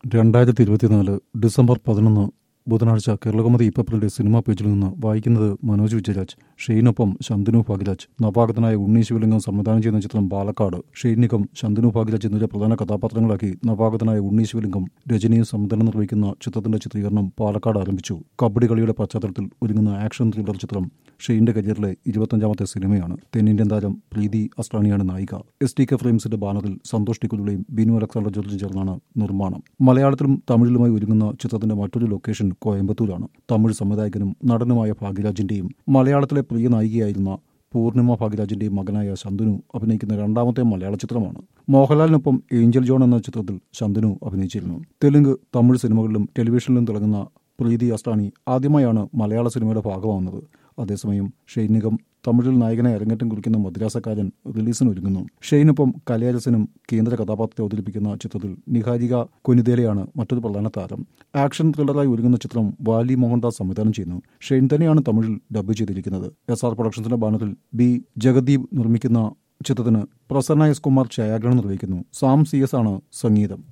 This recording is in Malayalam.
2024 ഡിസംബർ 11 ബുധനാഴ്ച കേരളകൗമുദി ഇപ്പപ്പലിന്റെ സിനിമാ പേജിൽ നിന്ന് വായിക്കുന്നത് മനോജ് വിജയരാജ്. ഷെയ്നൊപ്പം ശന്തനു ഭാഗ്യരാജ്. നവാഗതനായ ഉണ്ണി ശിവലിംഗം സംവിധാനം ചെയ്യുന്ന ചിത്രം പാലക്കാട്. ഷെയ്നികം ശന്തനു ഭാഗ്യരാജ് എന്നിവരെ പ്രധാന കഥാപാത്രങ്ങളാക്കി നവാഗതനായ ഉണ്ണി ശിവലിംഗം രചനയും സംവിധാനം നിർവഹിക്കുന്ന ചിത്രത്തിന്റെ ചിത്രീകരണം പാലക്കാട് ആരംഭിച്ചു. കബഡി കളിയുടെ പശ്ചാത്തലത്തിൽ ഒരുങ്ങുന്ന ആക്ഷൻ ത്രില്ലർ ചിത്രം ഷെയ്ന്റെ കരിയറിലെ 25ാമത്തെ സിനിമയാണ്. തെന്നിന്ത്യൻ താരം പ്രീതി അസ്ട്രാണിയാണ് നായിക. STK ഫ്രെയിംസിന്റെ ബാനറിൽ സന്തോഷ് ടിക്കുലുടെയും ബിനു അലക്സാണ്ടർ ജോർജും ചേർന്നാണ് നിർമ്മാണം. മലയാളത്തിലും തമിഴിലുമായി ഒരുങ്ങുന്ന ചിത്രത്തിന്റെ മറ്റൊരു ലൊക്കേഷൻ കോയമ്പത്തൂരാണ്. തമിഴ് സംവിധായകനും നടനുമായ ഭാഗ്യരാജിന്റെയും മലയാളത്തിലെ പ്രിയ നായികയായിരുന്ന പൂർണിമ ഭാഗ്യരാജിന്റെയും മകനായ ശന്തനു അഭിനയിക്കുന്ന രണ്ടാമത്തെ മലയാള ചിത്രമാണ്. മോഹൻലാലിനൊപ്പം ഏഞ്ചൽ ജോൺ എന്ന ചിത്രത്തിൽ ശന്തനു അഭിനയിച്ചിരുന്നു. തെലുങ്ക്, തമിഴ് സിനിമകളിലും ടെലിവിഷനിലും തിളങ്ങുന്ന പ്രീതി അസ്ട്രാണി ആദ്യമായാണ് മലയാള സിനിമയുടെ ഭാഗമാവുന്നത്. അതേസമയം ഷെയ്നികം തമിഴിൽ നായകനെ അരങ്ങേറ്റം കുറിക്കുന്ന മദ്രാസക്കാരൻ റിലീസിനൊരുങ്ങുന്നു. ഷെയ്നൊപ്പം കലയരസനും കേന്ദ്ര കഥാപാത്രത്തെ അവതരിപ്പിക്കുന്ന ചിത്രത്തിൽ നിഹാരിക കൊനിദേലയാണ് മറ്റൊരു പ്രധാന താരം. ആക്ഷൻ ത്രില്ലറായി ഒരുങ്ങുന്ന ചിത്രം വാലി മോഹൻദാസ് സംവിധാനം ചെയ്യുന്നു. ഷെയ്ൻ തന്നെയാണ് തമിഴിൽ ഡബ് ചെയ്തിരിക്കുന്നത്. SR പ്രൊഡക്ഷൻസിന്റെ ബാനറിൽ B. ജഗദീപ് നിർമ്മിക്കുന്ന ചിത്രത്തിന് പ്രസന്ന S. കുമാർ ഛായാഗ്രഹണം നിർവഹിക്കുന്നു. സാം CS ആണ് സംഗീതം.